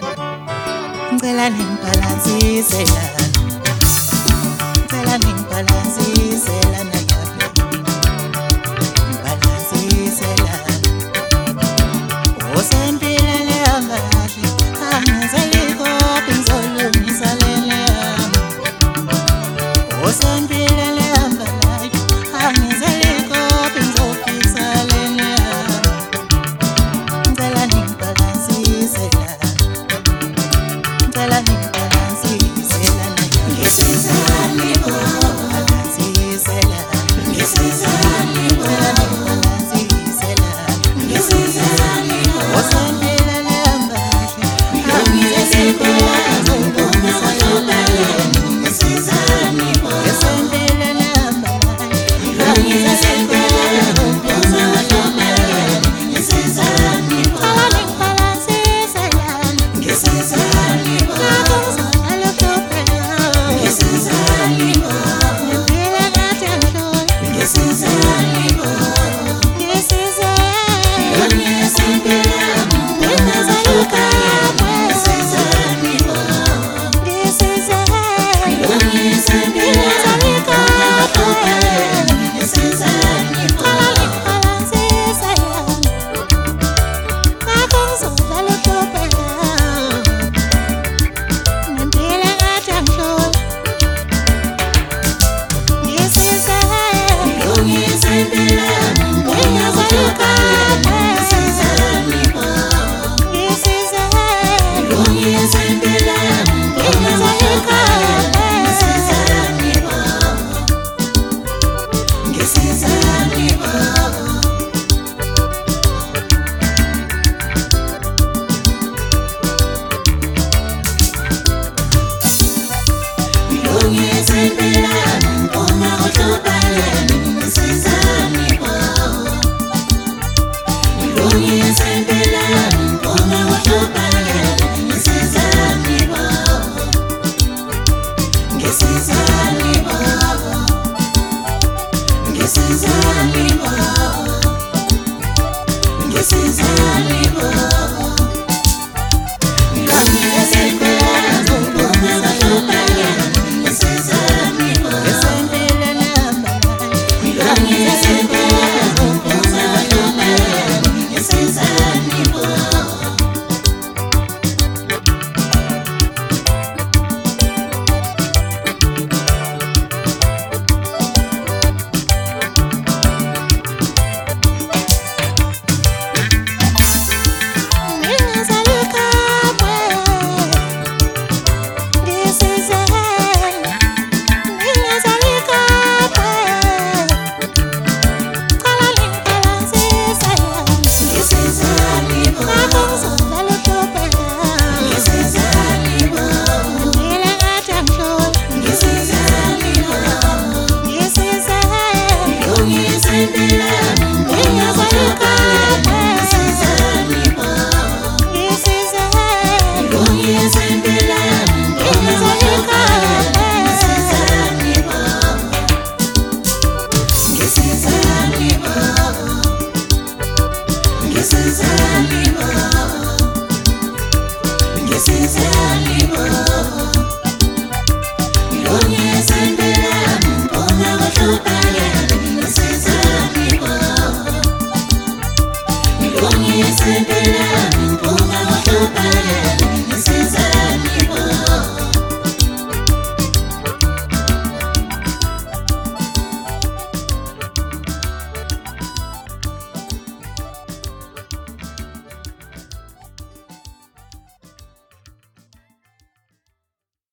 ngicela ningibhalansisela, ngicela ningibhalansisela nayabe ngibhalansisela osempile lehamba kahle angizeliko ngizolungisa lele yami osempile lehamba kahle angizeliko ngizofisa lele yami ngicela ningibhalansisela ngicela ningibhalansisela ngisizani bo bhalansisela ngisizani bo bhalansisela ngisizani bo osempile lehamba kahle angizeliko ngizolungisa lele yami ngisizani bo osempile lehamba kahle angizeliko ngizolungisa lele yami ngisizani bo bhalansisela ngisizani bo ngisizani bo ngempela ngathi angidluli ngisizani bo Yes,